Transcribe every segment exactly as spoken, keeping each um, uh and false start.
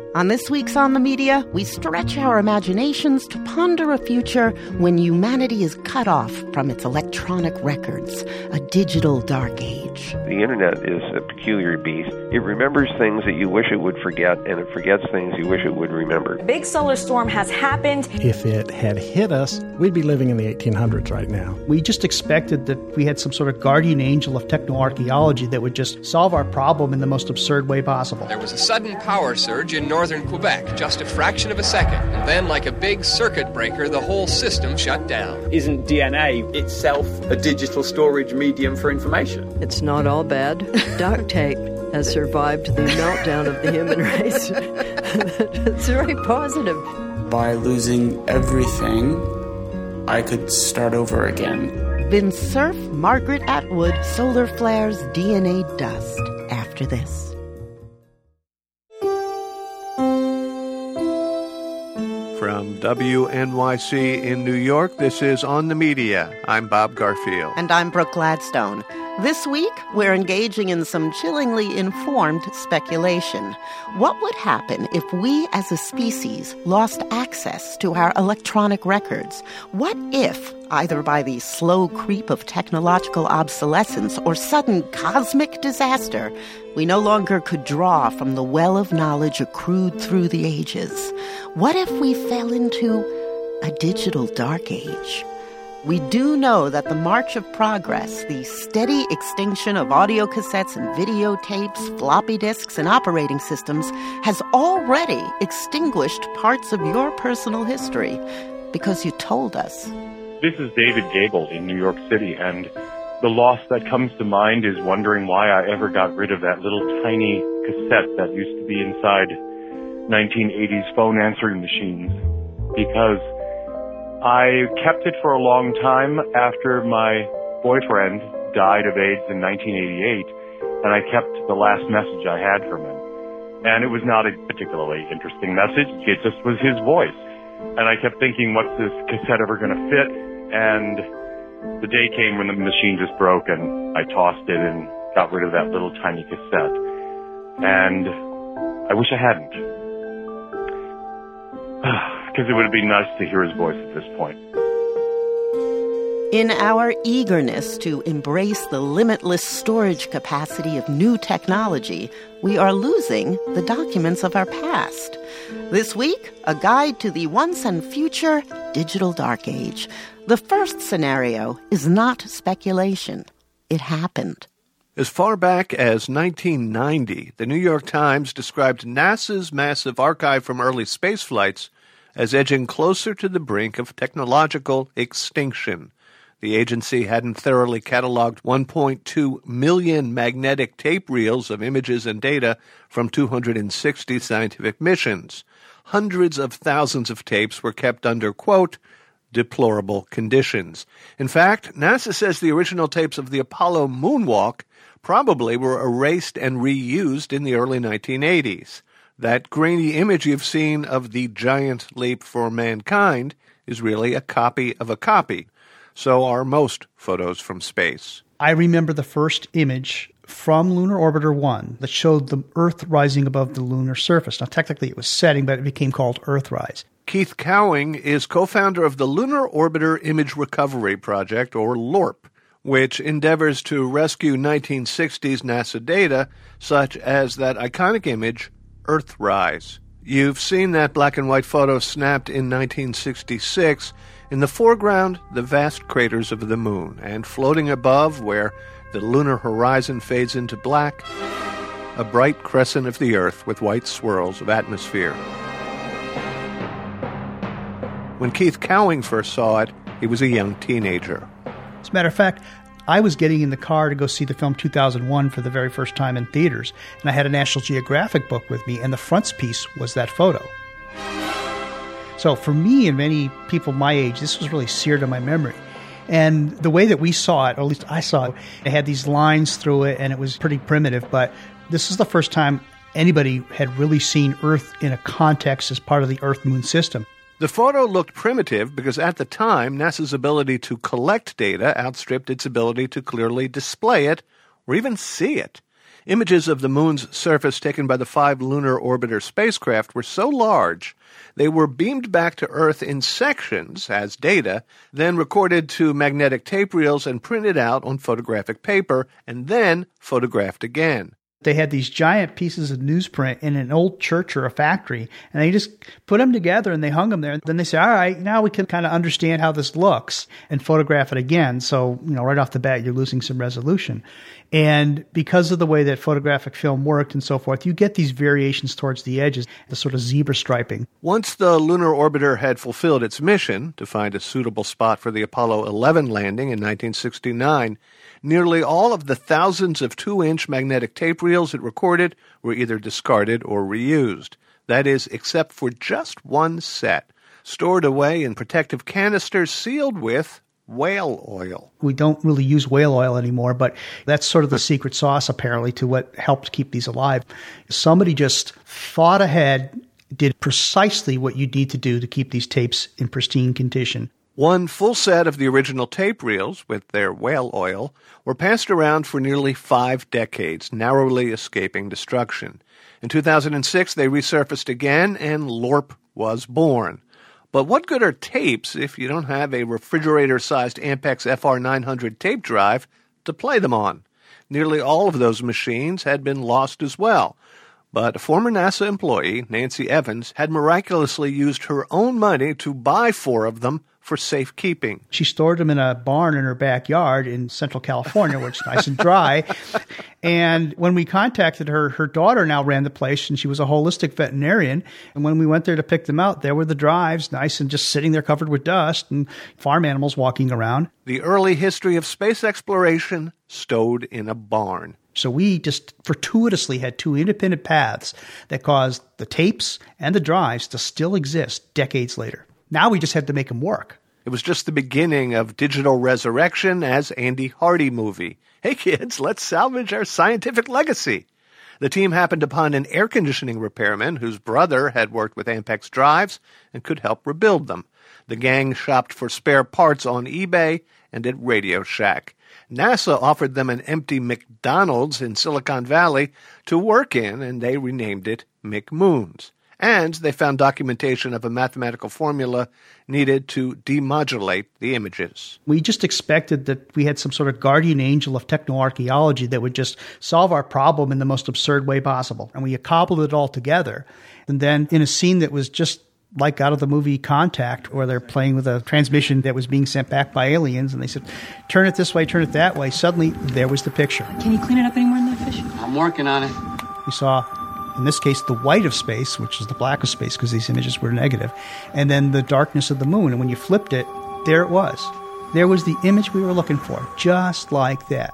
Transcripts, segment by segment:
On this week's On the Media, we stretch our imaginations to ponder a future when humanity is cut off from its electronic records, a digital dark age. The internet is a peculiar beast. It remembers things that you wish it would forget, and it forgets things you wish it would remember. Big solar storm has happened. If it had hit us, we'd be living in the eighteen hundreds right now. We just expected that we had some sort of guardian angel of technoarchaeology that would just solve our problem in the most absurd way possible. There was a sudden power surge in northern Quebec, just a fraction of a second, and then like a big circuit breaker, the whole system shut down. Isn't D N A itself a digital storage medium for information? It's not all bad. Duct tape has survived the meltdown of the human race. It's very positive. By losing everything, I could start over again. Then surf Margaret Atwood solar flares D N A dust after this. From W N Y C in New York, this is On the Media. I'm Bob Garfield. And I'm Brooke Gladstone. This week, we're engaging in some chillingly informed speculation. What would happen if we as a species lost access to our electronic records? What if, either by the slow creep of technological obsolescence or sudden cosmic disaster, we no longer could draw from the well of knowledge accrued through the ages? What if we fell into a digital dark age? We do know that the march of progress, the steady extinction of audio cassettes and videotapes, floppy disks, and operating systems has already extinguished parts of your personal history because you told us. This is David Gable in New York City, and the loss that comes to mind is wondering why I ever got rid of that little tiny cassette that used to be inside nineteen eighties phone answering machines, because I kept it for a long time after my boyfriend died of AIDS in nineteen eighty-eight, and I kept the last message I had from him. And it was not a particularly interesting message. It just was his voice. And I kept thinking, what's this cassette ever going to fit? And the day came when the machine just broke, and I tossed it and got rid of that little tiny cassette. And I wish I hadn't. Because it would have been nice to hear his voice at this point. In our eagerness to embrace the limitless storage capacity of new technology, we are losing the documents of our past. This week, a guide to the once and future digital dark age. The first scenario is not speculation. It happened. As far back as nineteen ninety, the New York Times described NASA's massive archive from early space flights as edging closer to the brink of technological extinction. The agency hadn't thoroughly cataloged one point two million magnetic tape reels of images and data from two hundred sixty scientific missions. Hundreds of thousands of tapes were kept under, quote, deplorable conditions. In fact, NASA says the original tapes of the Apollo moonwalk probably were erased and reused in the early nineteen eighties. That grainy image you've seen of the giant leap for mankind is really a copy of a copy. So are most photos from space. I remember the first image from Lunar Orbiter one that showed the Earth rising above the lunar surface. Now, technically it was setting, but it became called Earthrise. Keith Cowing is co-founder of the Lunar Orbiter Image Recovery Project, or LORP, which endeavors to rescue nineteen sixties NASA data, such as that iconic image, Earthrise. You've seen that black and white photo snapped in nineteen sixty-six. In the foreground, the vast craters of the moon, and floating above, where the lunar horizon fades into black, a bright crescent of the Earth with white swirls of atmosphere. When Keith Cowing first saw it, he was a young teenager. As a matter of fact, I was getting in the car to go see the film two thousand one for the very first time in theaters, and I had a National Geographic book with me, and the frontispiece was that photo. So for me and many people my age, this was really seared in my memory. And the way that we saw it, or at least I saw it, it had these lines through it, and it was pretty primitive, but this is the first time anybody had really seen Earth in a context as part of the Earth-Moon system. The photo looked primitive because at the time, NASA's ability to collect data outstripped its ability to clearly display it or even see it. Images of the moon's surface taken by the five Lunar Orbiter spacecraft were so large they were beamed back to Earth in sections as data, then recorded to magnetic tape reels and printed out on photographic paper, and then photographed again. They had these giant pieces of newsprint in an old church or a factory, and they just put them together and they hung them there. Then they say, all right, now we can kind of understand how this looks and photograph it again. So, you know, right off the bat, you're losing some resolution. And because of the way that photographic film worked and so forth, you get these variations towards the edges, the sort of zebra striping. Once the Lunar Orbiter had fulfilled its mission to find a suitable spot for the Apollo eleven landing in nineteen sixty-nine, nearly all of the thousands of two-inch magnetic tape reels it recorded were either discarded or reused. That is, except for just one set, stored away in protective canisters sealed with whale oil. We don't really use whale oil anymore, but that's sort of the secret sauce, apparently, to what helped keep these alive. Somebody just thought ahead, did precisely what you need to do to keep these tapes in pristine condition. One full set of the original tape reels, with their whale oil, were passed around for nearly five decades, narrowly escaping destruction. In two thousand six, they resurfaced again, and LORP was born. But what good are tapes if you don't have a refrigerator-sized Ampex F R nine hundred tape drive to play them on? Nearly all of those machines had been lost as well. But a former NASA employee, Nancy Evans, had miraculously used her own money to buy four of them for safekeeping. She stored them in a barn in her backyard in Central California, where it's nice and dry. And when we contacted her, her daughter now ran the place, and she was a holistic veterinarian. And when we went there to pick them out, there were the drives, nice and just sitting there covered with dust, and farm animals walking around. The early history of space exploration stowed in a barn. So we just fortuitously had two independent paths that caused the tapes and the drives to still exist decades later. Now we just had to make them work. It was just the beginning of digital resurrection as Andy Hardy movie. Hey kids, let's salvage our scientific legacy. The team happened upon an air conditioning repairman whose brother had worked with Ampex drives and could help rebuild them. The gang shopped for spare parts on eBay and at Radio Shack. NASA offered them an empty McDonald's in Silicon Valley to work in, and they renamed it McMoons. And they found documentation of a mathematical formula needed to demodulate the images. We just expected that we had some sort of guardian angel of technoarchaeology that would just solve our problem in the most absurd way possible. And we cobbled it all together. And then in a scene that was just like out of the movie Contact, where they're playing with a transmission that was being sent back by aliens, and they said, turn it this way, turn it that way. Suddenly, there was the picture. Can you clean it up any more than that fish? I'm working on it. We saw, in this case, the white of space, which is the black of space, because these images were negative, and then the darkness of the moon. And when you flipped it, there it was. There was the image we were looking for, just like that.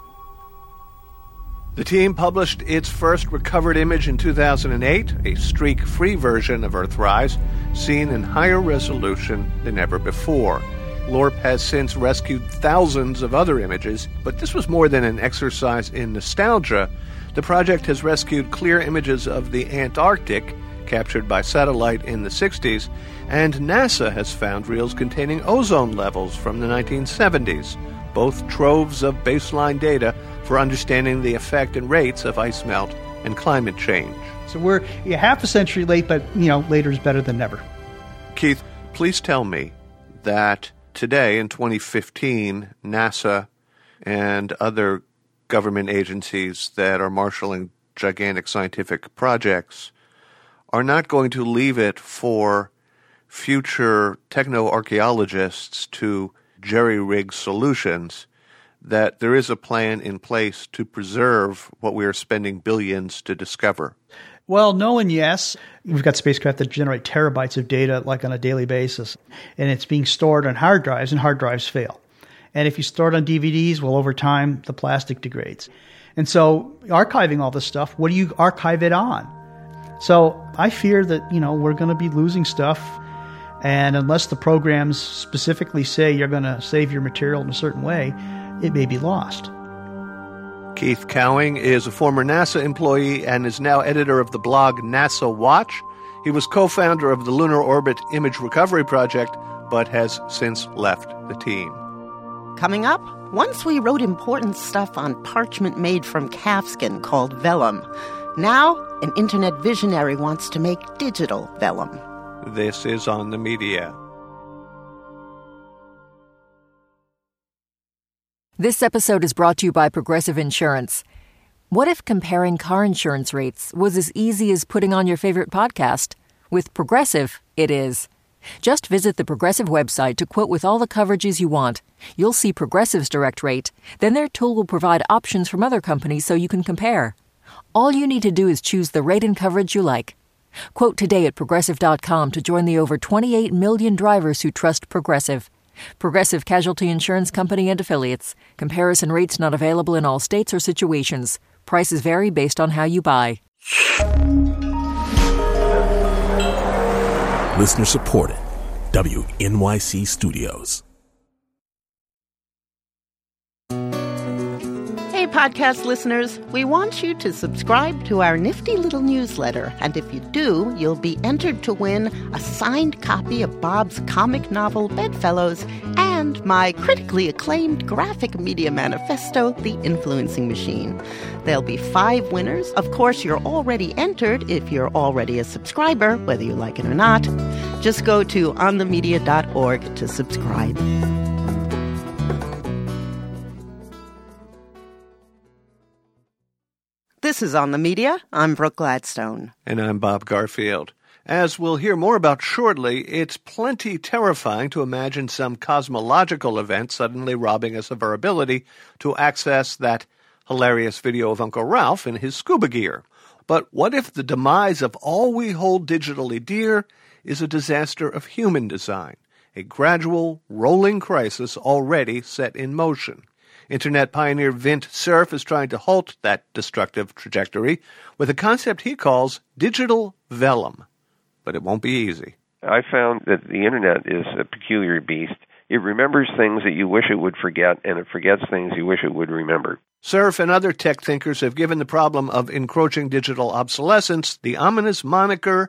The team published its first recovered image in two thousand eight, a streak-free version of Earthrise, seen in higher resolution than ever before. LORP has since rescued thousands of other images, but this was more than an exercise in nostalgia. The project has rescued clear images of the Antarctic, captured by satellite in the sixties, and NASA has found reels containing ozone levels from the nineteen seventies, both troves of baseline data for understanding the effect and rates of ice melt and climate change. So we're yeah, half a century late, but, you know, later is better than never. Keith, please tell me that today in twenty fifteen, NASA and other government agencies that are marshaling gigantic scientific projects are not going to leave it for future techno-archaeologists to jerry-rig solutions, that there is a plan in place to preserve what we are spending billions to discover. Well, no and yes. We've got spacecraft that generate terabytes of data like on a daily basis, and it's being stored on hard drives, and hard drives fail. And if you store it on D V Ds, well, over time, the plastic degrades. And so archiving all this stuff, what do you archive it on? So I fear that, you know, we're going to be losing stuff. And unless the programs specifically say you're going to save your material in a certain way, it may be lost. Keith Cowing is a former NASA employee and is now editor of the blog NASA Watch. He was co-founder of the Lunar Orbit Image Recovery Project, but has since left the team. Coming up, Once we wrote important stuff on parchment made from calfskin called vellum. Now, an internet visionary wants to make digital vellum. This is On the Media. This episode is brought to you by Progressive Insurance. What if comparing car insurance rates was as easy as putting on your favorite podcast? With Progressive, it is. Just visit the Progressive website to quote with all the coverages you want. You'll see Progressive's direct rate. Then their tool will provide options from other companies so you can compare. All you need to do is choose the rate and coverage you like. Quote today at Progressive dot com to join the over twenty-eight million drivers who trust Progressive. Progressive Casualty Insurance Company and Affiliates. Comparison rates not available in all states or situations. Prices vary based on how you buy. Listener supported. W N Y C Studios. Hey, podcast listeners, we want you to subscribe to our nifty little newsletter. And if you do, you'll be entered to win a signed copy of Bob's comic novel Bedfellows and my critically acclaimed graphic media manifesto, The Influencing Machine. There'll be five winners. Of course, you're already entered if you're already a subscriber, whether you like it or not. Just go to on the media dot org to subscribe. This is On the Media. I'm Brooke Gladstone. And I'm Bob Garfield. As we'll hear more about shortly, it's plenty terrifying to imagine some cosmological event suddenly robbing us of our ability to access that hilarious video of Uncle Ralph in his scuba gear. But what if the demise of all we hold digitally dear is a disaster of human design, a gradual, rolling crisis already set in motion? Internet pioneer Vint Cerf is trying to halt that destructive trajectory with a concept he calls digital vellum. But it won't be easy. I found that the Internet is a peculiar beast. It remembers things that you wish it would forget, and it forgets things you wish it would remember. Cerf and other tech thinkers have given the problem of encroaching digital obsolescence the ominous moniker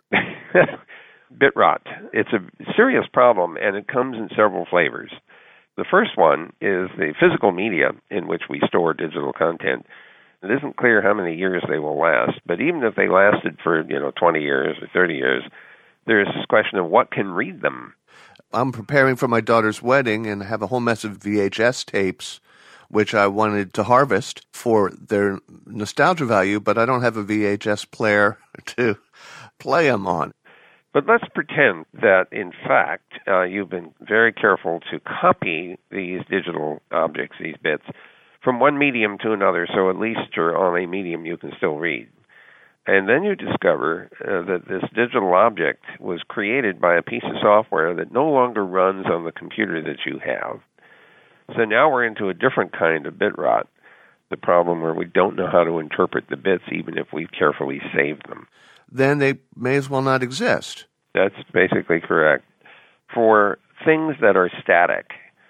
bit rot. It's a serious problem, and it comes in several flavors. The first one is the physical media in which we store digital content. It isn't clear how many years they will last, but even if they lasted for, you know, twenty years or thirty years, there's this question of what can read them. I'm preparing for my daughter's wedding and have a whole mess of V H S tapes, which I wanted to harvest for their nostalgia value, but I don't have a V H S player to play them on. But let's pretend that, in fact, uh, you've been very careful to copy these digital objects, these bits, from one medium to another, so at least you're on a medium you can still read. And then you discover uh, that this digital object was created by a piece of software that no longer runs on the computer that you have. So now we're into a different kind of bit rot, the problem where we don't know how to interpret the bits even if we've carefully saved them. Then they may as well not exist. That's basically correct. For things that are static,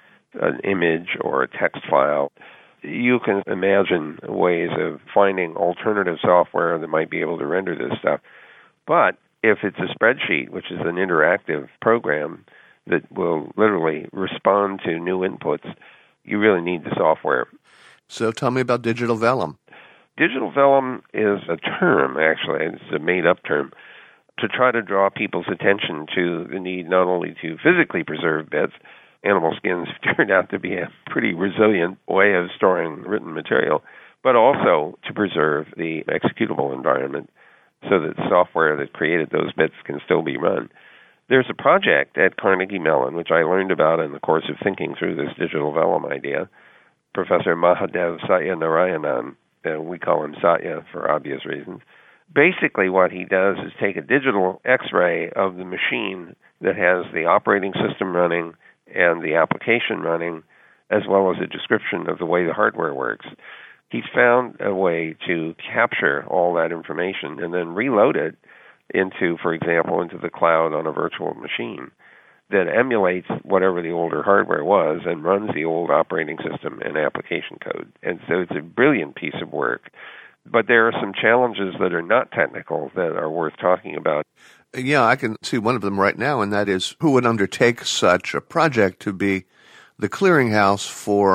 an image or a text file, you can imagine ways of finding alternative software that might be able to render this stuff. But if it's a spreadsheet, which is an interactive program that will literally respond to new inputs, you really need the software. So tell me about digital vellum. Digital vellum is a term, actually, it's a made-up term, to try to draw people's attention to the need not only to physically preserve bits. Animal skins turned out to be a pretty resilient way of storing written material, but also to preserve the executable environment so that software that created those bits can still be run. There's a project at Carnegie Mellon, which I learned about in the course of thinking through this digital vellum idea. Professor Mahadev Satyanarayanan, uh, we call him Satya for obvious reasons. Basically what he does is take a digital X-ray of the machine that has the operating system running and the application running, as well as a description of the way the hardware works. He's found a way to capture all that information and then reload it into, for example, into the cloud on a virtual machine that emulates whatever the older hardware was and runs the old operating system and application code. And so it's a brilliant piece of work. But there are some challenges that are not technical that are worth talking about. Yeah, I can see one of them right now, and that is who would undertake such a project to be the clearinghouse for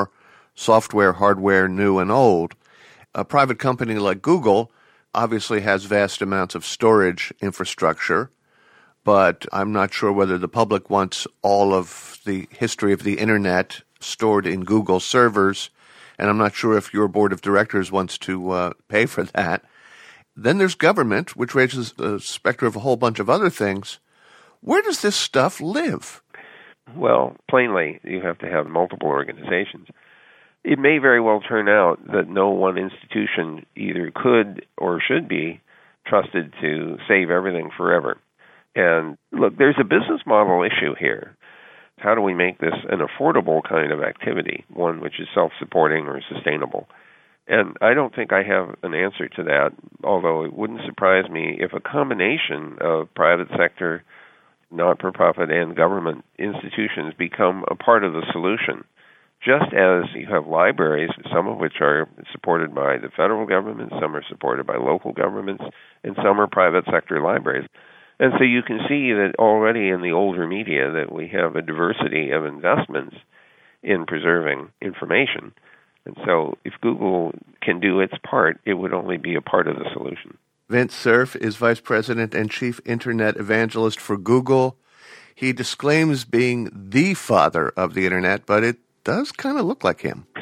software, hardware, new and old. A private company like Google obviously has vast amounts of storage infrastructure, but I'm not sure whether the public wants all of the history of the Internet stored in Google servers, and I'm not sure if your board of directors wants to uh, pay for that. Then there's government, which raises the specter of a whole bunch of other things. Where does this stuff live? Well, plainly, you have to have multiple organizations. It may very well turn out that no one institution either could or should be trusted to save everything forever. And look, there's a business model issue here. How do we make this an affordable kind of activity, one which is self-supporting or sustainable? And I don't think I have an answer to that, although it wouldn't surprise me if a combination of private sector, not-for-profit, and government institutions become a part of the solution. Just as you have libraries, some of which are supported by the federal government, some are supported by local governments, and some are private sector libraries. And so you can see that already in the older media that we have a diversity of investments in preserving information. And so if Google can do its part, it would only be a part of the solution. Vint Cerf is Vice President and Chief Internet Evangelist for Google. He disclaims being the father of the Internet, but it does kind of look like him.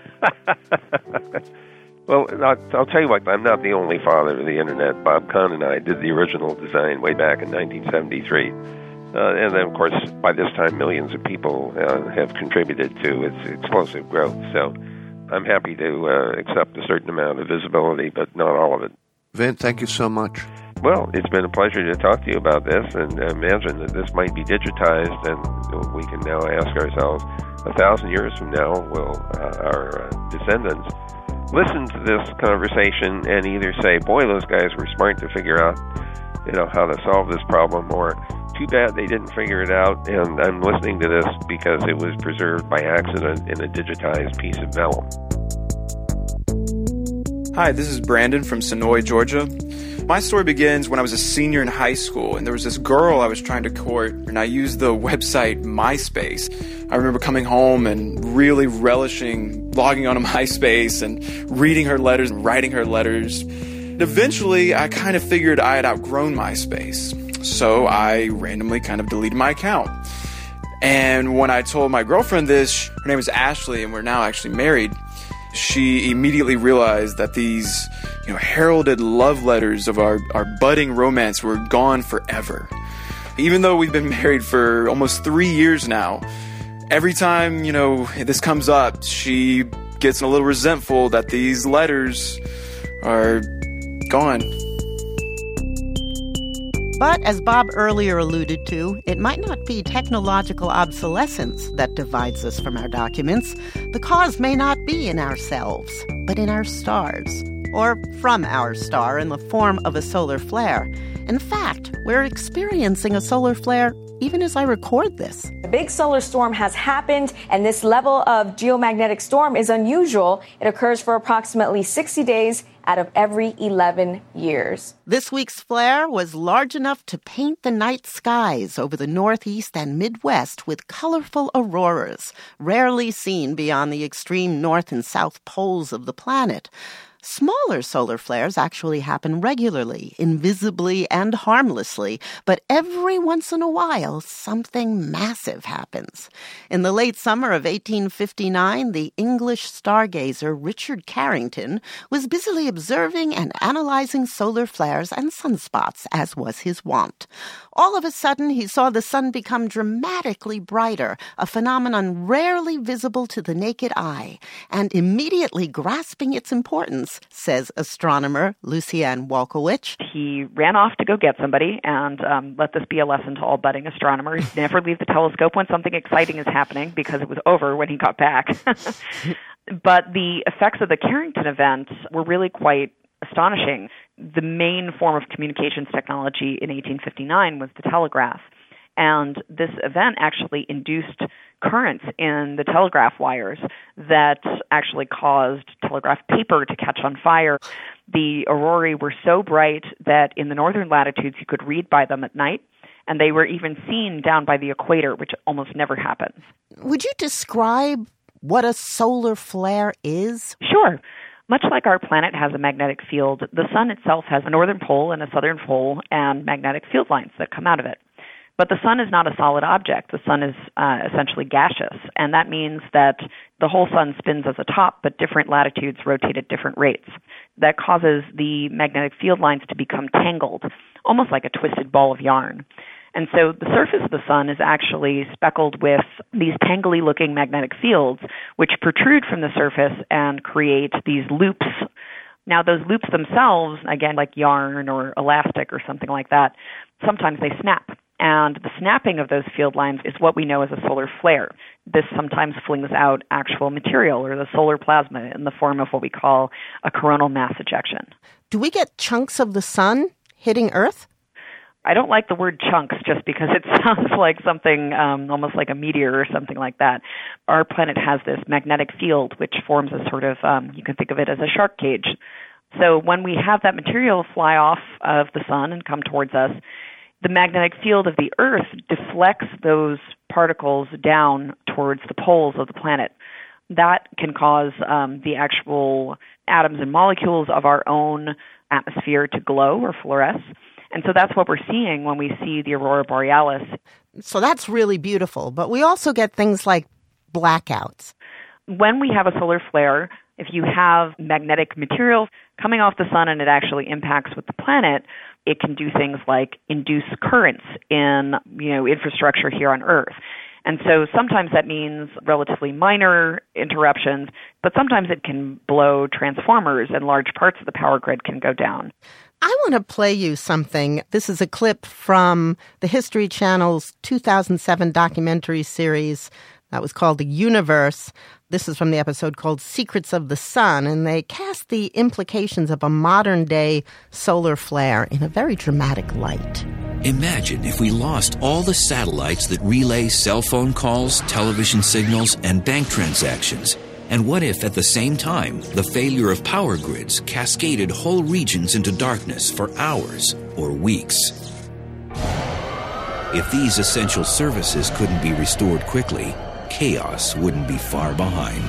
Well, I'll, I'll tell you what, I'm not the only father of the Internet. Bob Kahn and I did the original design way back in nineteen seventy-three. Uh, and then, of course, by this time, millions of people uh, have contributed to its explosive growth. So I'm happy to uh, accept a certain amount of visibility, but not all of it. Vint, thank you so much. Well, it's been a pleasure to talk to you about this, and imagine that this might be digitized, and we can now ask ourselves, a thousand years from now, will uh, our uh, descendants listen to this conversation and either say, boy, those guys were smart to figure out, you know, how to solve this problem, or too bad they didn't figure it out, and I'm listening to this because it was preserved by accident in a digitized piece of vellum. Hi, this is Brandon from Sonoy, Georgia. My story begins when I was a senior in high school, and there was this girl I was trying to court, and I used the website MySpace. I remember coming home and really relishing logging onto MySpace and reading her letters and writing her letters. And eventually, I kind of figured I had outgrown MySpace, so I randomly kind of deleted my account. And when I told my girlfriend this, her name is Ashley, and we're now actually married, she immediately realized that these, you know, heralded love letters of our, our budding romance were gone forever. Even though we've been married for almost three years now, every time, you know, this comes up, she gets a little resentful that these letters are gone. But as Bob earlier alluded to, it might not be technological obsolescence that divides us from our documents. The cause may not be in ourselves, but in our stars, or from our star in the form of a solar flare. In fact, we're experiencing a solar flare even as I record this. A big solar storm has happened, and this level of geomagnetic storm is unusual. It occurs for approximately sixty days out of every eleven years. This week's flare was large enough to paint the night skies over the Northeast and Midwest with colorful auroras, rarely seen beyond the extreme north and south poles of the planet. Smaller solar flares actually happen regularly, invisibly and harmlessly, but every once in a while, something massive happens. In the late summer of eighteen fifty-nine, the English stargazer Richard Carrington was busily observing and analyzing solar flares and sunspots, as was his wont. All of a sudden, he saw the sun become dramatically brighter, a phenomenon rarely visible to the naked eye, and immediately grasping its importance, says astronomer Lucianne Walkowicz. He ran off to go get somebody, and um, let this be a lesson to all budding astronomers. Never leave the telescope when something exciting is happening, because it was over when he got back. But the effects of the Carrington event were really quite astonishing. The main form of communications technology in eighteen fifty-nine was the telegraph. And this event actually induced currents in the telegraph wires that actually caused telegraph paper to catch on fire. The aurorae were so bright that in the northern latitudes you could read by them at night, and they were even seen down by the equator, which almost never happens. Would you describe what a solar flare is? Sure. Much like our planet has a magnetic field, the sun itself has a northern pole and a southern pole and magnetic field lines that come out of it. But the sun is not a solid object. The sun is uh, essentially gaseous, and that means that the whole sun spins as a top, but different latitudes rotate at different rates. That causes the magnetic field lines to become tangled, almost like a twisted ball of yarn. And so the surface of the sun is actually speckled with these tangly-looking magnetic fields, which protrude from the surface and create these loops. Now, those loops themselves, again, like yarn or elastic or something like that, sometimes they snap. And the snapping of those field lines is what we know as a solar flare. This sometimes flings out actual material or the solar plasma in the form of what we call a coronal mass ejection. Do we get chunks of the sun hitting Earth? I don't like the word chunks just because it sounds like something um, almost like a meteor or something like that. Our planet has this magnetic field which forms a sort of, um, you can think of it as a shark cage. So when we have that material fly off of the sun and come towards us, the magnetic field of the Earth deflects those particles down towards the poles of the planet. That can cause um, the actual atoms and molecules of our own atmosphere to glow or fluoresce. And so that's what we're seeing when we see the aurora borealis. So that's really beautiful. But we also get things like blackouts. When we have a solar flare, if you have magnetic material coming off the sun and it actually impacts with the planet, it can do things like induce currents in, you know, infrastructure here on Earth. And so sometimes that means relatively minor interruptions, but sometimes it can blow transformers and large parts of the power grid can go down. I want to play you something. This is a clip from the History Channel's two thousand seven documentary series that was called The Universe. This is from the episode called Secrets of the Sun, and they cast the implications of a modern-day solar flare in a very dramatic light. Imagine if we lost all the satellites that relay cell phone calls, television signals, and bank transactions. And what if, at the same time, the failure of power grids cascaded whole regions into darkness for hours or weeks? If these essential services couldn't be restored quickly, chaos wouldn't be far behind.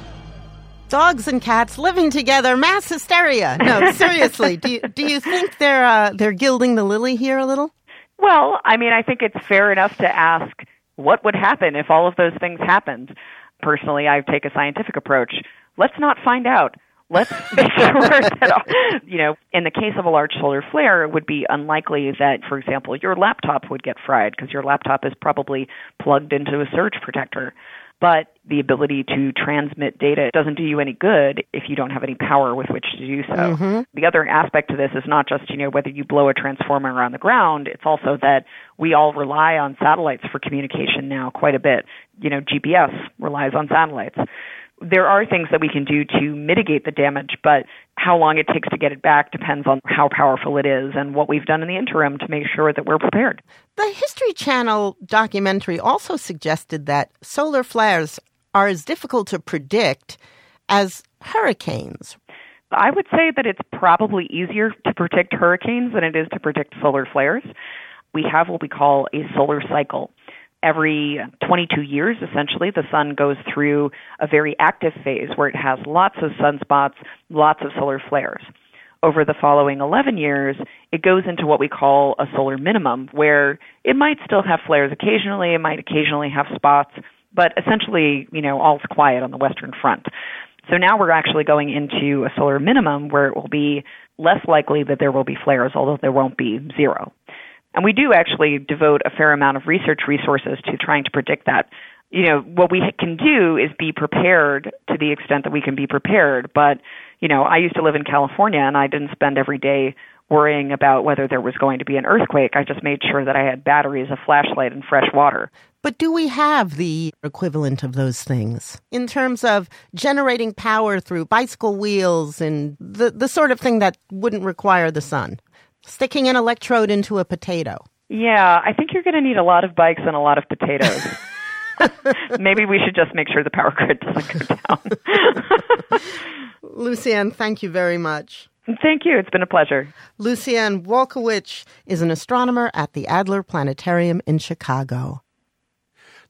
Dogs and cats living together, mass hysteria. No, seriously, do you, do you think they're uh, they're gilding the lily here a little? Well, I mean, I think it's fair enough to ask what would happen if all of those things happened. Personally, I take a scientific approach. Let's not find out. Let's make sure that, you know, in the case of a large solar flare, it would be unlikely that, for example, your laptop would get fried because your laptop is probably plugged into a surge protector. But the ability to transmit data doesn't do you any good if you don't have any power with which to do so. Mm-hmm. The other aspect to this is not just, you know, whether you blow a transformer around the ground. It's also that we all rely on satellites for communication now quite a bit. You know, G P S relies on satellites. There are things that we can do to mitigate the damage, but how long it takes to get it back depends on how powerful it is and what we've done in the interim to make sure that we're prepared. The History Channel documentary also suggested that solar flares are as difficult to predict as hurricanes. I would say that it's probably easier to predict hurricanes than it is to predict solar flares. We have what we call a solar cycle. Every twenty-two years, essentially, the sun goes through a very active phase where it has lots of sunspots, lots of solar flares. Over the following eleven years, it goes into what we call a solar minimum, where it might still have flares occasionally, it might occasionally have spots, but essentially, you know, all's quiet on the Western Front. So now we're actually going into a solar minimum where it will be less likely that there will be flares, although there won't be zero. And we do actually devote a fair amount of research resources to trying to predict that. You know, what we can do is be prepared to the extent that we can be prepared. But, you know, I used to live in California, and I didn't spend every day worrying about whether there was going to be an earthquake. I just made sure that I had batteries, a flashlight, and fresh water. But do we have the equivalent of those things in terms of generating power through bicycle wheels and the, the sort of thing that wouldn't require the sun? Sticking an electrode into a potato. Yeah, I think you're going to need a lot of bikes and a lot of potatoes. Maybe we should just make sure the power grid doesn't go down. Lucianne, thank you very much. Thank you. It's been a pleasure. Lucianne Walkowicz is an astronomer at the Adler Planetarium in Chicago.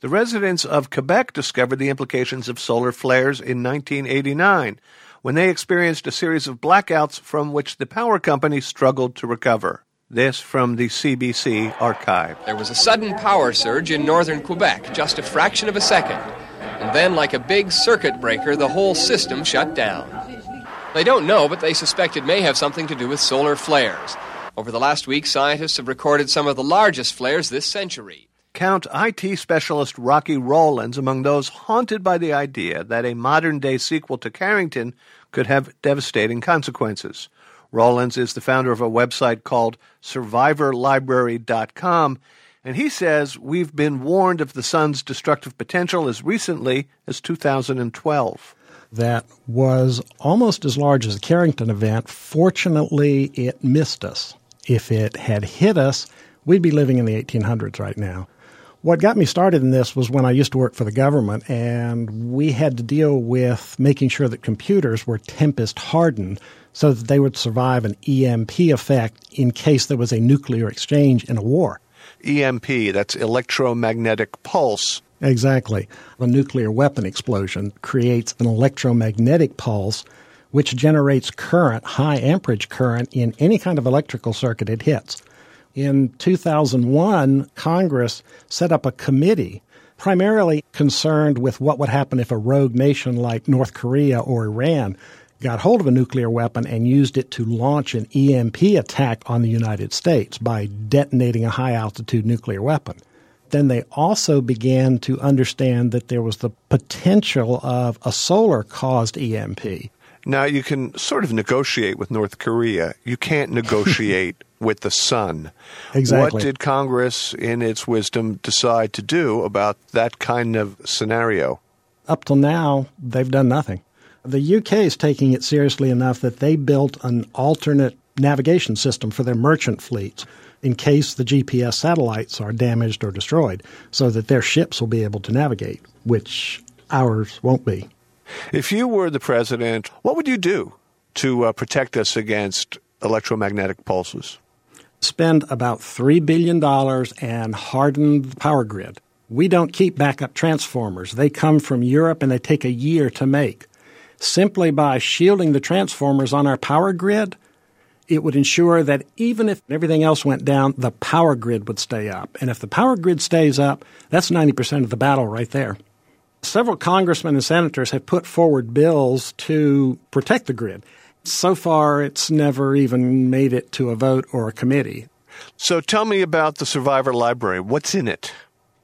The residents of Quebec discovered the implications of solar flares in nineteen eighty-nine, when they experienced a series of blackouts from which the power company struggled to recover. This from the C B C archive. There was a sudden power surge in northern Quebec, just a fraction of a second. And then, like a big circuit breaker, the whole system shut down. They don't know, but they suspect it may have something to do with solar flares. Over the last week, scientists have recorded some of the largest flares this century. Count I T specialist Rocky Rowlands among those haunted by the idea that a modern-day sequel to Carrington could have devastating consequences. Rowlands is the founder of a website called survivor library dot com, and he says we've been warned of the sun's destructive potential as recently as two thousand twelve. That was almost as large as the Carrington event. Fortunately, it missed us. If it had hit us, we'd be living in the eighteen hundreds right now. What got me started in this was when I used to work for the government, and we had to deal with making sure that computers were tempest-hardened so that they would survive an E M P effect in case there was a nuclear exchange in a war. E M P, that's electromagnetic pulse. Exactly. A nuclear weapon explosion creates an electromagnetic pulse which generates current, high amperage current, in any kind of electrical circuit it hits. In two thousand one, Congress set up a committee primarily concerned with what would happen if a rogue nation like North Korea or Iran got hold of a nuclear weapon and used it to launch an E M P attack on the United States by detonating a high-altitude nuclear weapon. Then they also began to understand that there was the potential of a solar-caused E M P. Now, you can sort of negotiate with North Korea. You can't negotiate with the sun. Exactly. What did Congress, in its wisdom, decide to do about that kind of scenario? Up till now, they've done nothing. The U K is taking it seriously enough that they built an alternate navigation system for their merchant fleets in case the G P S satellites are damaged or destroyed, so that their ships will be able to navigate, which ours won't be. If you were the president, what would you do to uh, protect us against electromagnetic pulses? Spend about three billion dollars and harden the power grid. We don't keep backup transformers. They come from Europe and they take a year to make. Simply by shielding the transformers on our power grid, it would ensure that even if everything else went down, the power grid would stay up. And if the power grid stays up, that's ninety percent of the battle right there. Several congressmen and senators have put forward bills to protect the grid. So far, it's never even made it to a vote or a committee. So tell me about the Survivor Library. What's in it?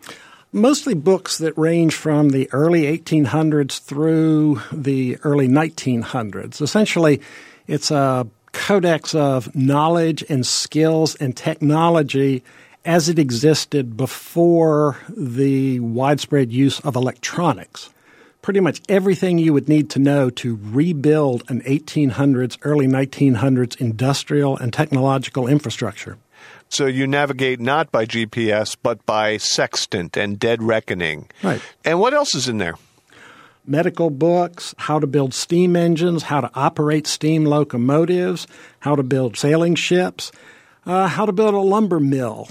Mostly books that range from the early eighteen hundreds through the early nineteen hundreds. Essentially, it's a codex of knowledge and skills and technology as it existed before the widespread use of electronics. Pretty much everything you would need to know to rebuild an eighteen hundreds, early nineteen hundreds industrial and technological infrastructure. So you navigate not by G P S, but by sextant and dead reckoning. Right. And what else is in there? Medical books, how to build steam engines, how to operate steam locomotives, how to build sailing ships, uh, how to build a lumber mill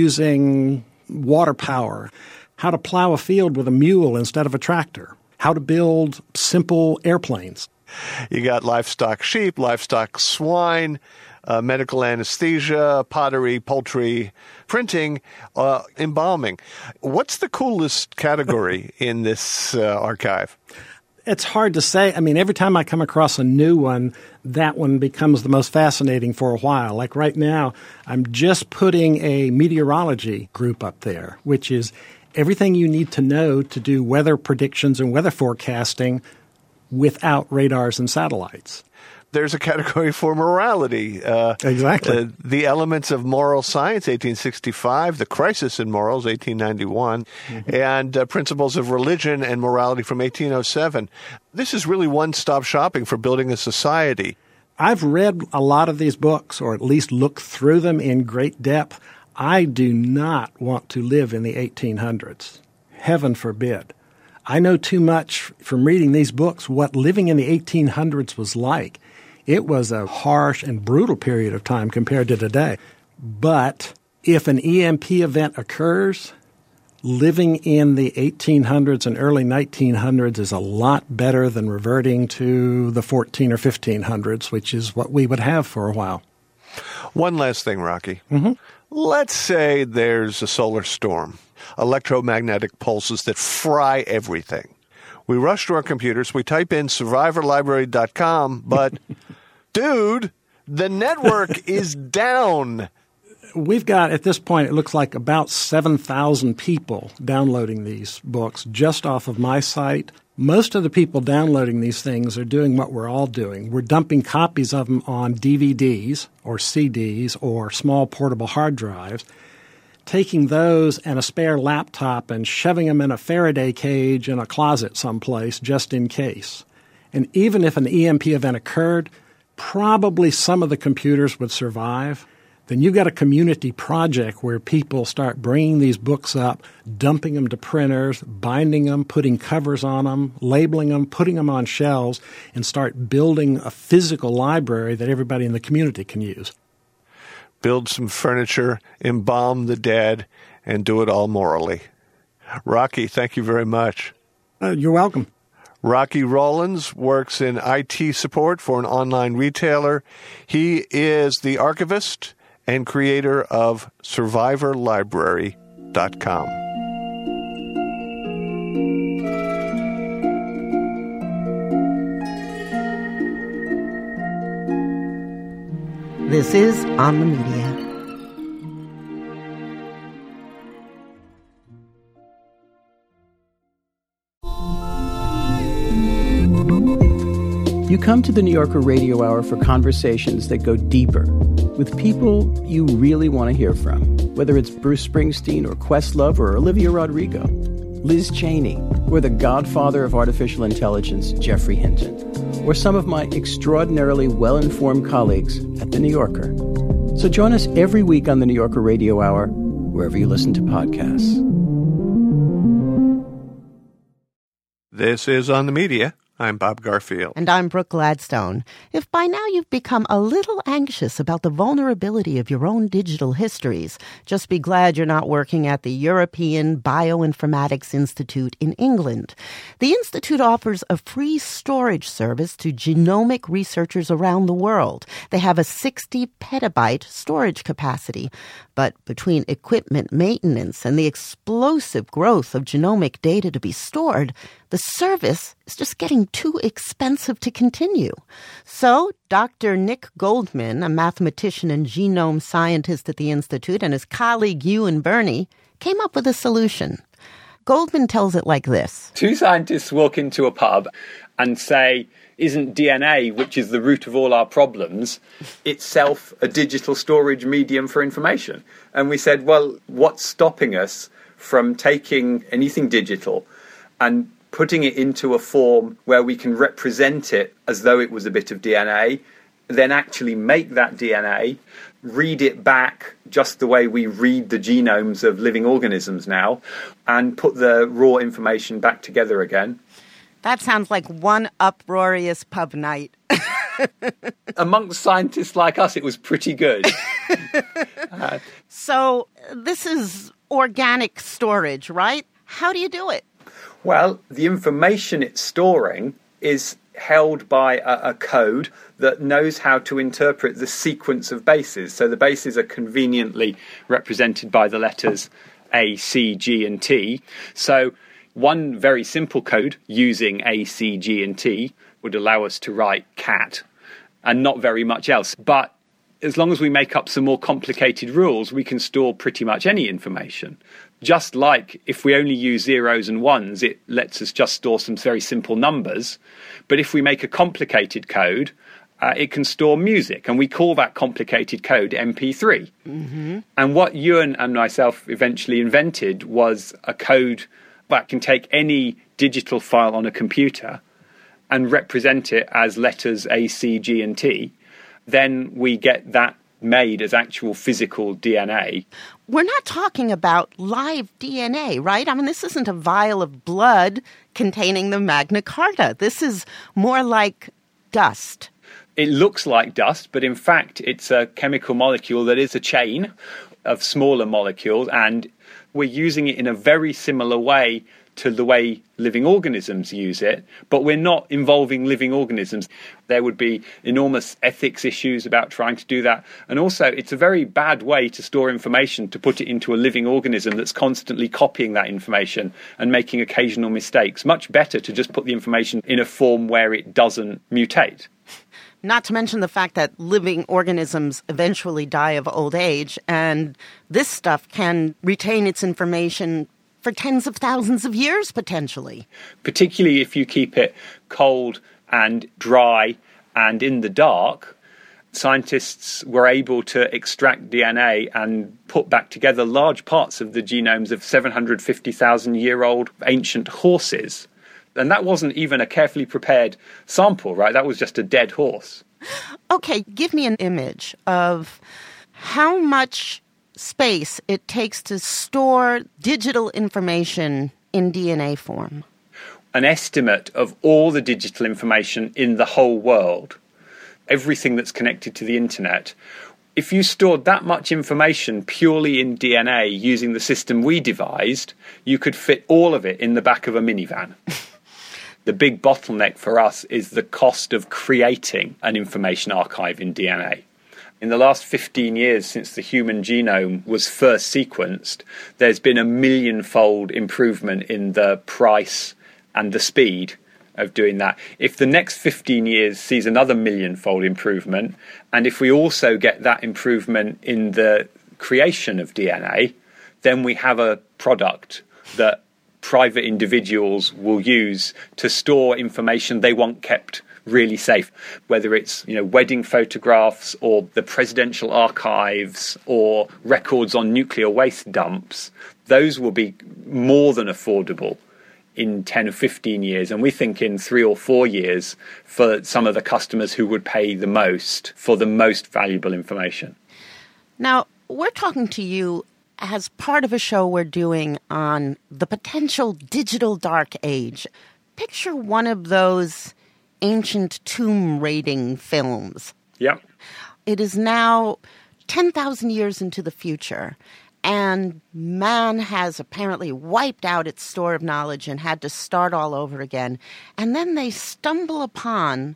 using water power, how to plow a field with a mule instead of a tractor, how to build simple airplanes. You got livestock sheep, livestock swine, uh, medical anesthesia, pottery, poultry, printing, uh, embalming. What's the coolest category in this uh, archive? It's hard to say. I mean, every time I come across a new one, that one becomes the most fascinating for a while. Like right now, I'm just putting a meteorology group up there, which is everything you need to know to do weather predictions and weather forecasting without radars and satellites. There's a category for morality. Uh, exactly. Uh, the Elements of Moral Science, eighteen sixty-five, The Crisis in Morals, eighteen ninety-one, mm-hmm. and uh, Principles of Religion and Morality from eighteen oh seven. This is really one-stop shopping for building a society. I've read a lot of these books, or at least looked through them in great depth. I do not want to live in the eighteen hundreds. Heaven forbid. I know too much from reading these books what living in the eighteen hundreds was like. It was a harsh and brutal period of time compared to today. But if an E M P event occurs, living in the eighteen hundreds and early nineteen hundreds is a lot better than reverting to the fourteen or fifteen hundreds, which is what we would have for a while. One last thing, Rocky. Mm-hmm. Let's say there's a solar storm, electromagnetic pulses that fry everything. We rush to our computers, we type in survivor library dot com, but, dude, the network is down. We've got, at this point, it looks like about seven thousand people downloading these books just off of my site. Most of the people downloading these things are doing what we're all doing. We're dumping copies of them on D V Ds or C Ds or small portable hard drives, taking those and a spare laptop and shoving them in a Faraday cage in a closet someplace just in case. And even if an E M P event occurred, probably some of the computers would survive. Then you've got a community project where people start bringing these books up, dumping them to printers, binding them, putting covers on them, labeling them, putting them on shelves, and start building a physical library that everybody in the community can use. Build some furniture, embalm the dead, and do it all morally. Rocky, thank you very much. Uh, you're welcome. Rocky Rollins works in I T support for an online retailer. He is the archivist and creator of survivor library dot com. This is On the Media. You come to the New Yorker Radio Hour for conversations that go deeper with people you really want to hear from, whether it's Bruce Springsteen or Questlove or Olivia Rodrigo, Liz Cheney, or the godfather of artificial intelligence, Geoffrey Hinton, or some of my extraordinarily well-informed colleagues at The New Yorker. So join us every week on the New Yorker Radio Hour, wherever you listen to podcasts. This is On the Media. I'm Bob Garfield. And I'm Brooke Gladstone. If by now you've become a little anxious about the vulnerability of your own digital histories, just be glad you're not working at the European Bioinformatics Institute in England. The Institute offers a free storage service to genomic researchers around the world. They have a sixty petabyte storage capacity. But between equipment maintenance and the explosive growth of genomic data to be stored, the service is just getting too expensive to continue. So Doctor Nick Goldman, a mathematician and genome scientist at the Institute, and his colleague Ewan Birney came up with a solution. Goldman tells it like this. Two scientists walk into a pub and say, isn't D N A, which is the root of all our problems, itself a digital storage medium for information? And we said, well, what's stopping us from taking anything digital and putting it into a form where we can represent it as though it was a bit of D N A, then actually make that D N A, read it back just the way we read the genomes of living organisms now, and put the raw information back together again. That sounds like one uproarious pub night. Amongst scientists like us, it was pretty good. uh, so this is organic storage, right? How do you do it? Well, the information it's storing is held by a, a code that knows how to interpret the sequence of bases. So the bases are conveniently represented by the letters A, C, G, and T. So one very simple code using A, C, G, and T would allow us to write cat and not very much else. But as long as we make up some more complicated rules, we can store pretty much any information. Just like if we only use zeros and ones, it lets us just store some very simple numbers. But if we make a complicated code, uh, it can store music. And we call that complicated code M P three. Mm-hmm. And what Ewan and myself eventually invented was a code that can take any digital file on a computer and represent it as letters A, C, G, and T. Then we get that made as actual physical D N A. We're not talking about live D N A, right? I mean, this isn't a vial of blood containing the Magna Carta. This is more like dust. It looks like dust, but in fact, it's a chemical molecule that is a chain. of smaller molecules, and we're using it in a very similar way to the way living organisms use it, but we're not involving living organisms. There would be enormous ethics issues about trying to do that. And also, it's a very bad way to store information, to put it into a living organism that's constantly copying that information and making occasional mistakes. Much better to just put the information in a form where it doesn't mutate. Not to mention the fact that living organisms eventually die of old age, and this stuff can retain its information for tens of thousands of years, potentially. Particularly if you keep it cold and dry and in the dark. Scientists were able to extract D N A and put back together large parts of the genomes of seven hundred fifty thousand year old ancient horses. And that wasn't even a carefully prepared sample, right? That was just a dead horse. Okay, give me an image of how much space it takes to store digital information in D N A form. An estimate of all the digital information in the whole world, everything that's connected to the internet. If you stored that much information purely in D N A using the system we devised, you could fit all of it in the back of a minivan. The big bottleneck for us is the cost of creating an information archive in D N A. In the last fifteen years since the human genome was first sequenced, there's been a million-fold improvement in the price and the speed of doing that. If the next fifteen years sees another million-fold improvement, and if we also get that improvement in the creation of D N A, then we have a product that private individuals will use to store information they want kept really safe, whether it's, you know, wedding photographs or the presidential archives or records on nuclear waste dumps. Those will be more than affordable in ten or fifteen years, and we think in three or four years for some of the customers who would pay the most for the most valuable information. Now, we're talking to you as part of a show we're doing on the potential digital dark age. Picture one of those ancient tomb raiding films. Yep. It is now ten thousand years into the future, and man has apparently wiped out its store of knowledge and had to start all over again. And then they stumble upon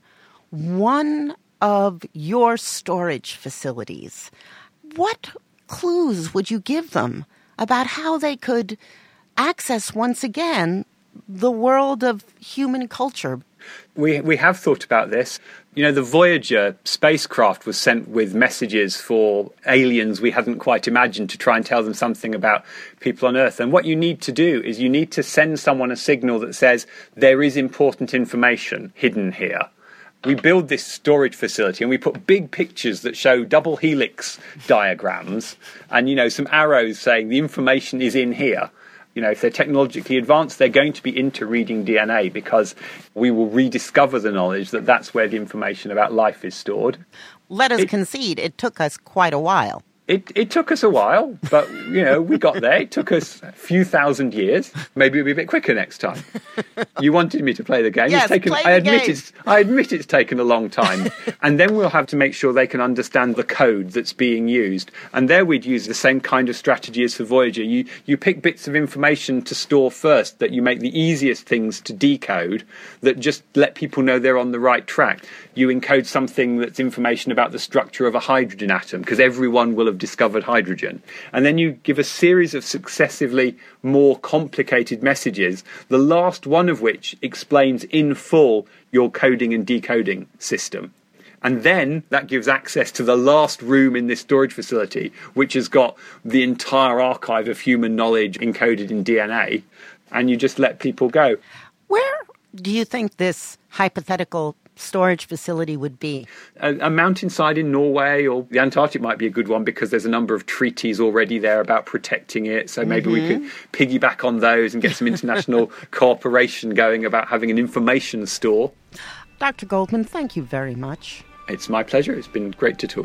one of your storage facilities. What clues would you give them about how they could access once again the world of human culture? We we have thought about this. You know, the Voyager spacecraft was sent with messages for aliens we hadn't quite imagined to try and tell them something about people on Earth. And what you need to do is you need to send someone a signal that says there is important information hidden here. We build this storage facility and we put big pictures that show double helix diagrams and, you know, some arrows saying the information is in here. You know, if they're technologically advanced, they're going to be into reading D N A because we will rediscover the knowledge that that's where the information about life is stored. Let us it, concede it took us quite a while. It, it took us a while, but, you know, we got there. It took us a few thousand years. Maybe it'll be a bit quicker next time. You wanted me to play the game. Yes, it's taken, play I the admit game. it's I admit it's taken a long time. And then we'll have to make sure they can understand the code that's being used. And there we'd use the same kind of strategy as for Voyager. You you pick bits of information to store first that you make the easiest things to decode that just let people know they're on the right track. You encode something that's information about the structure of a hydrogen atom because everyone will have discovered hydrogen. And then you give a series of successively more complicated messages, the last one of which explains in full your coding and decoding system. And then that gives access to the last room in this storage facility, which has got the entire archive of human knowledge encoded in D N A. And you just let people go. Where do you think this hypothetical storage facility would be? A, a mountainside in Norway, or the Antarctic might be a good one because there's a number of treaties already there about protecting it. So maybe mm-hmm. we could piggyback on those and get some international cooperation going about having an information store. Doctor Goldman, thank you very much. It's my pleasure. It's been great to talk to you.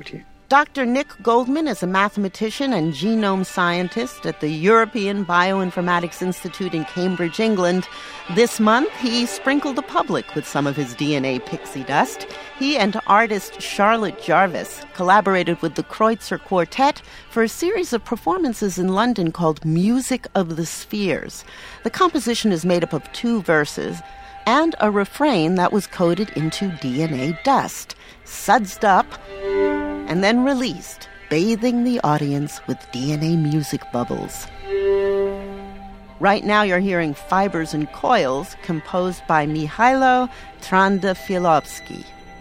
Doctor Nick Goldman is a mathematician and genome scientist at the European Bioinformatics Institute in Cambridge, England. This month, he sprinkled the public with some of his D N A pixie dust. He and artist Charlotte Jarvis collaborated with the Kreutzer Quartet for a series of performances in London called Music of the Spheres. The composition is made up of two verses and a refrain that was coded into D N A dust, sudsed up, and then released, bathing the audience with D N A music bubbles. Right now you're hearing Fibers and Coils, composed by Mihailo Trandafilovsky.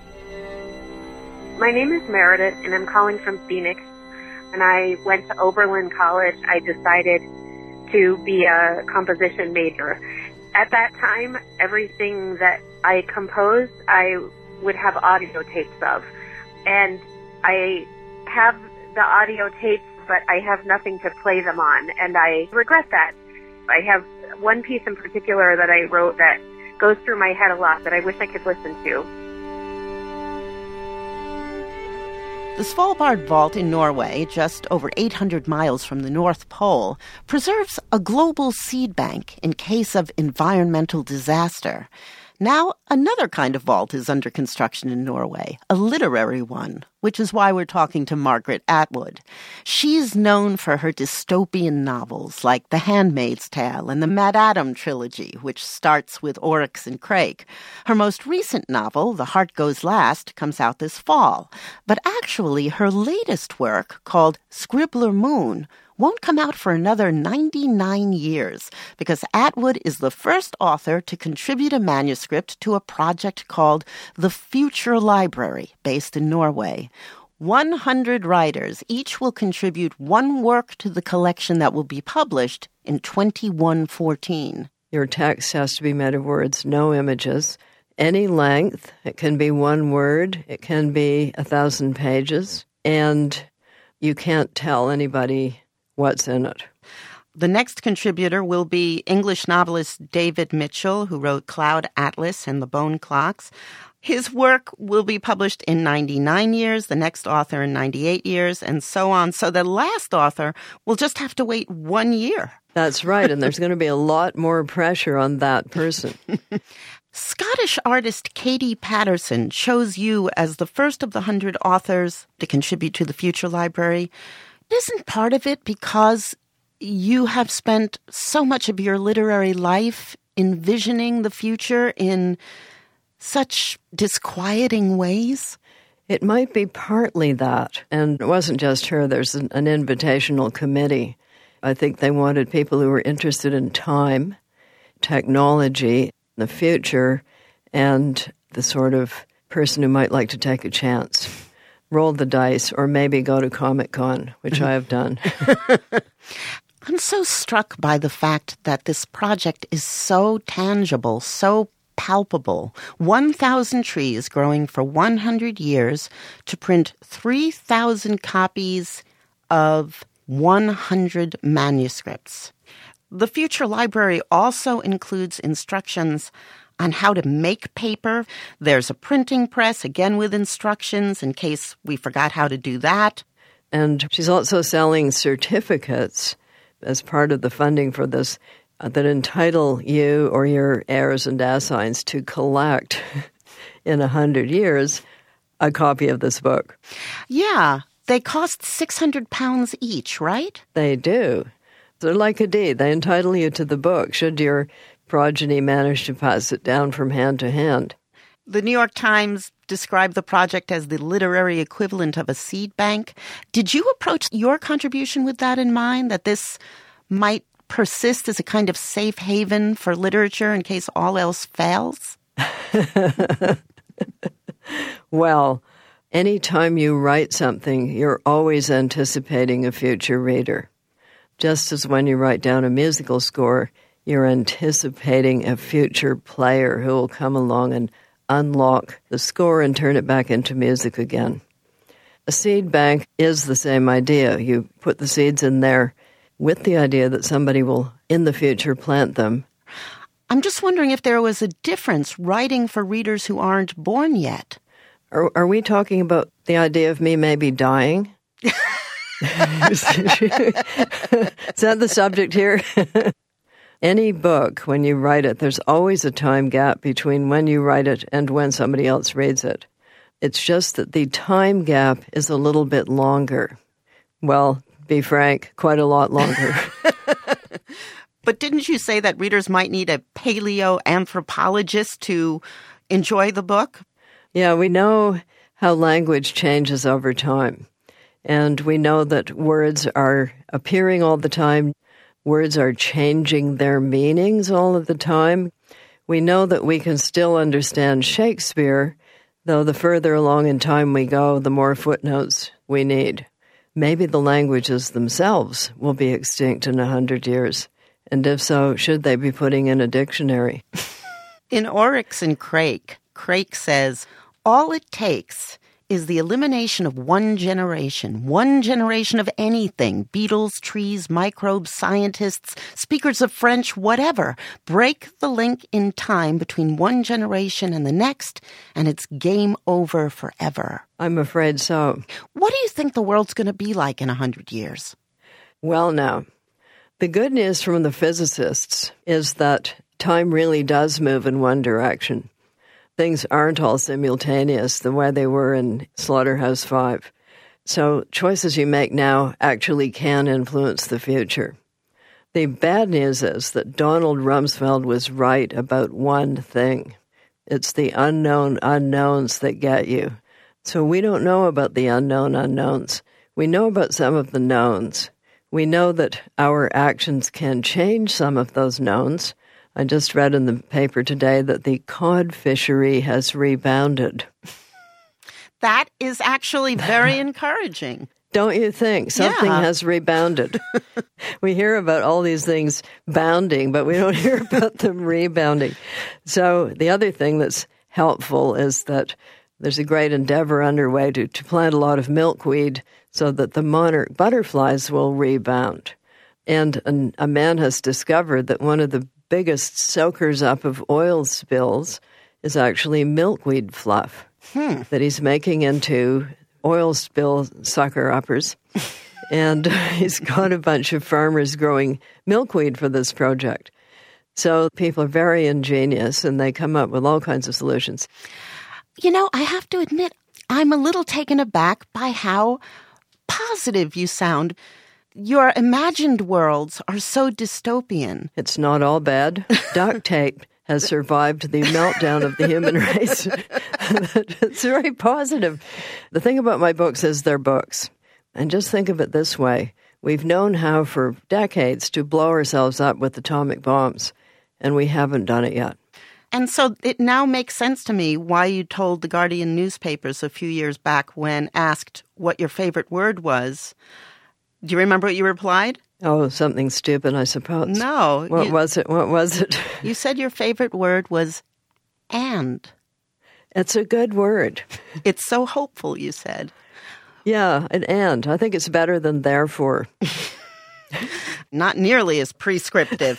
My name is Meredith, and I'm calling from Phoenix. When I went to Oberlin College, I decided to be a composition major. At that time, everything that I composed, I would have audio tapes of. And I have the audio tapes, but I have nothing to play them on, and I regret that. I have one piece in particular that I wrote that goes through my head a lot that I wish I could listen to. The Svalbard Vault in Norway, just over eight hundred miles from the North Pole, preserves a global seed bank in case of environmental disaster. Now, another kind of vault is under construction in Norway, a literary one, which is why we're talking to Margaret Atwood. She's known for her dystopian novels like The Handmaid's Tale and the MaddAddam trilogy, which starts with Oryx and Crake. Her most recent novel, The Heart Goes Last, comes out this fall. But actually, her latest work, called Scribbler Moon, won't come out for another ninety-nine years because Atwood is the first author to contribute a manuscript to a project called The Future Library, based in Norway. one hundred writers each will contribute one work to the collection that will be published in twenty-one fourteen. Your text has to be made of words, no images. Any length. It can be one word. It can be a thousand pages. And you can't tell anybody what's in it. The next contributor will be English novelist David Mitchell, who wrote Cloud Atlas and The Bone Clocks. His work will be published in ninety-nine years, the next author in ninety-eight years, and so on. So the last author will just have to wait one year. That's right, and there's going to be a lot more pressure on that person. Scottish artist Katie Patterson chose you as the first of the hundred authors to contribute to the Future Library. Isn't part of it because you have spent so much of your literary life envisioning the future in such disquieting ways? It might be partly that. And it wasn't just her. There's an, an invitational committee. I think they wanted people who were interested in time, technology, the future, and the sort of person who might like to take a chance. Roll the dice, or maybe go to Comic-Con, which I have done. I'm so struck by the fact that this project is so tangible, so palpable. one thousand trees growing for one hundred years to print three thousand copies of one hundred manuscripts. The Future Library also includes instructions on how to make paper. There's a printing press, again with instructions in case we forgot how to do that. And she's also selling certificates as part of the funding for this uh, that entitle you or your heirs and assigns to collect in a hundred years a copy of this book. Yeah, they cost six hundred pounds each, right? They do. They're like a deed. They entitle you to the book should your progeny managed to pass it down from hand to hand. The New York Times described the project as the literary equivalent of a seed bank. Did you approach your contribution with that in mind, that this might persist as a kind of safe haven for literature in case all else fails? Well, anytime you write something, you're always anticipating a future reader. Just as when you write down a musical score, you're anticipating a future player who will come along and unlock the score and turn it back into music again. A seed bank is the same idea. You put the seeds in there with the idea that somebody will, in the future, plant them. I'm just wondering if there was a difference writing for readers who aren't born yet. Are, are we talking about the idea of me maybe dying? Is that the subject here? Any book, when you write it, there's always a time gap between when you write it and when somebody else reads it. It's just that the time gap is a little bit longer. Well, be frank, quite a lot longer. But didn't you say that readers might need a paleoanthropologist to enjoy the book? Yeah, we know how language changes over time. And we know that words are appearing all the time. Words are changing their meanings all of the time. We know that we can still understand Shakespeare, though the further along in time we go, the more footnotes we need. Maybe the languages themselves will be extinct in a hundred years. And if so, should they be putting in a dictionary? In Oryx and Crake, Crake says, all it takes is the elimination of one generation, one generation of anything, beetles, trees, microbes, scientists, speakers of French, whatever. Break the link in time between one generation and the next, and it's game over forever. I'm afraid so. What do you think the world's going to be like in a hundred years? Well, now, the good news from the physicists is that time really does move in one direction. Things aren't all simultaneous the way they were in Slaughterhouse Five. So choices you make now actually can influence the future. The bad news is that Donald Rumsfeld was right about one thing. It's the unknown unknowns that get you. So we don't know about the unknown unknowns. We know about some of the knowns. We know that our actions can change some of those knowns. I just read in the paper today that the cod fishery has rebounded. That is actually very encouraging. Don't you think? Something yeah. has rebounded. We hear about all these things bounding, but we don't hear about them rebounding. So the other thing that's helpful is that there's a great endeavor underway to, to plant a lot of milkweed so that the monarch butterflies will rebound. And an, a man has discovered that one of the biggest soakers up of oil spills is actually milkweed fluff hmm. that he's making into oil spill sucker-uppers. And he's got a bunch of farmers growing milkweed for this project. So people are very ingenious, and they come up with all kinds of solutions. You know, I have to admit, I'm a little taken aback by how positive you sound. Your imagined worlds are so dystopian. It's not all bad. Duct tape has survived the meltdown of the human race. It's very positive. The thing about my books is they're books. And just think of it this way. We've known how for decades to blow ourselves up with atomic bombs, and we haven't done it yet. And so it now makes sense to me why you told the Guardian newspapers a few years back when asked what your favorite word was. Do you remember what you replied? Oh, something stupid, I suppose. No. What you, was it? What was it? You said your favorite word was and. It's a good word. It's so hopeful, you said. Yeah, an and. I think it's better than therefore. Not nearly as prescriptive.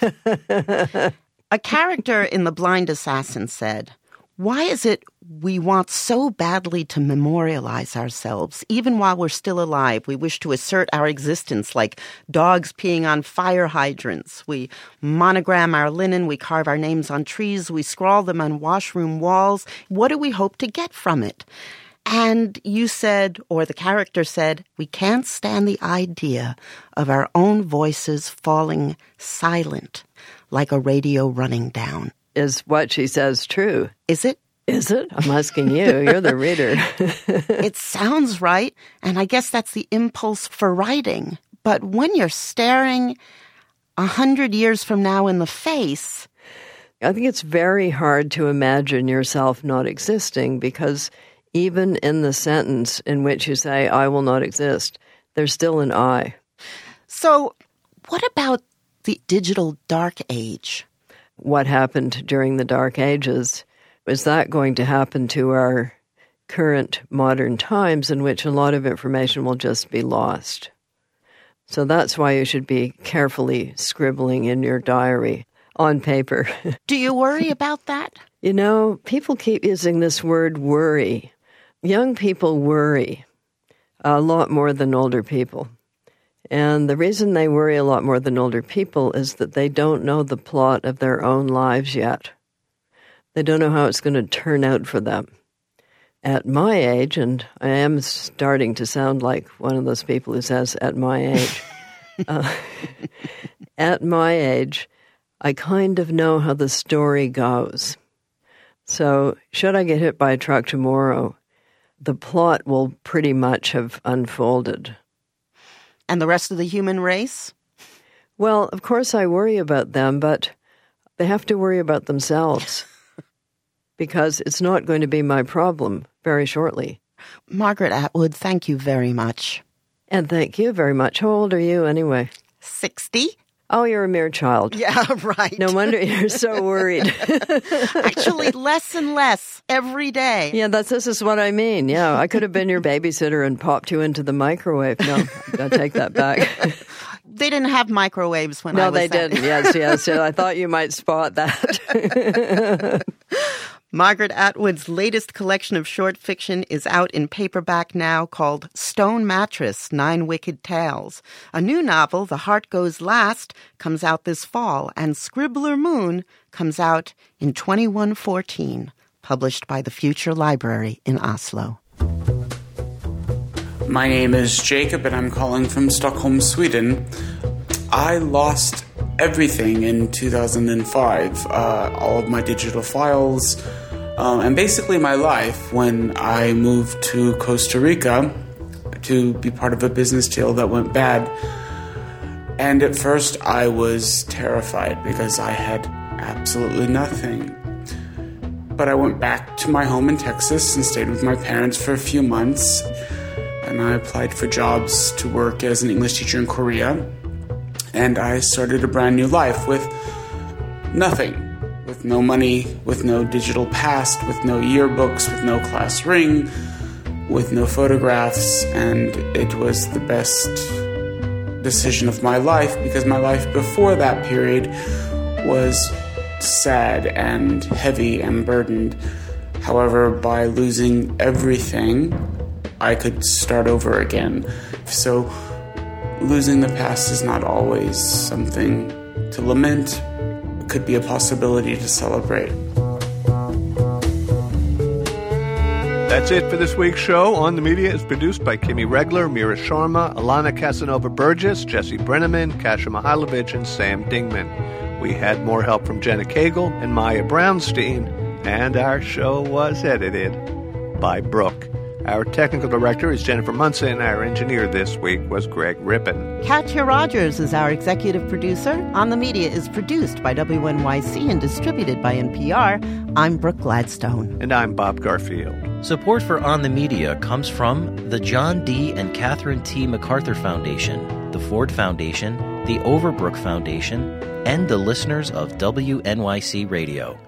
A character in The Blind Assassin said, "Why is it we want so badly to memorialize ourselves? Even while we're still alive, we wish to assert our existence like dogs peeing on fire hydrants. We monogram our linen, we carve our names on trees, we scrawl them on washroom walls. What do we hope to get from it?" And you said, or the character said, "We can't stand the idea of our own voices falling silent like a radio running down." Is what she says true? Is it? Is it? I'm asking you. You're the reader. It sounds right, and I guess that's the impulse for writing. But when you're staring a hundred years from now in the face... I think it's very hard to imagine yourself not existing, because even in the sentence in which you say, "I will not exist," there's still an I. So what about the digital dark age? What happened during the Dark Ages? Is that going to happen to our current modern times in which a lot of information will just be lost? So that's why you should be carefully scribbling in your diary on paper. Do you worry about that? You know, people keep using this word worry. young people worry a lot more than older people. And the reason they worry a lot more than older people is that they don't know the plot of their own lives yet. They don't know how it's going to turn out for them. At my age, and I am starting to sound like one of those people who says, at my age, uh, at my age, I kind of know how the story goes. So, should I get hit by a truck tomorrow, the plot will pretty much have unfolded. And the rest of the human race? Well, of course I worry about them, but they have to worry about themselves because it's not going to be my problem very shortly. Margaret Atwood, thank you very much. And thank you very much. How old are you anyway? Sixty. Oh, you're a mere child. Yeah, right. No wonder you're so worried. Actually, less and less every day. Yeah, that's this is what I mean. Yeah, I could have been your babysitter and popped you into the microwave. No, I take that back. They didn't have microwaves when no, I was they that. didn't. Yes, yes. So I thought you might spot that. Margaret Atwood's latest collection of short fiction is out in paperback now, called Stone Mattress, Nine Wicked Tales. A new novel, The Heart Goes Last, comes out this fall, and Scribbler Moon comes out in twenty-one fourteen, published by the Future Library in Oslo. My name is Jacob, and I'm calling from Stockholm, Sweden. I lost everything in two thousand five, uh, all of my digital files, um, and basically my life when I moved to Costa Rica to be part of a business deal that went bad. And at first I was terrified because I had absolutely nothing. But I went back to my home in Texas and stayed with my parents for a few months. And I applied for jobs to work as an English teacher in Korea. And I started a brand new life with nothing. With no money, with no digital past, with no yearbooks, with no class ring, with no photographs. And it was the best decision of my life because my life before that period was sad and heavy and burdened. However, by losing everything, I could start over again. So losing the past is not always something to lament. It could be a possibility to celebrate. That's it for this week's show. On the Media is produced by Kimi Regler, Mira Sharma, Alana Casanova-Burgess, Jesse Brenneman, Kasia Mihailovich, and Sam Dingman. We had more help from Jenna Cagle and Maya Brownstein, and our show was edited by Brooke. Our technical director is Jennifer Munson, and our engineer this week was Greg Rippin. Katya Rogers is our executive producer. On the Media is produced by W N Y C and distributed by N P R. I'm Brooke Gladstone. And I'm Bob Garfield. Support for On the Media comes from the John D. and Catherine T. MacArthur Foundation, the Ford Foundation, the Overbrook Foundation, and the listeners of W N Y C Radio.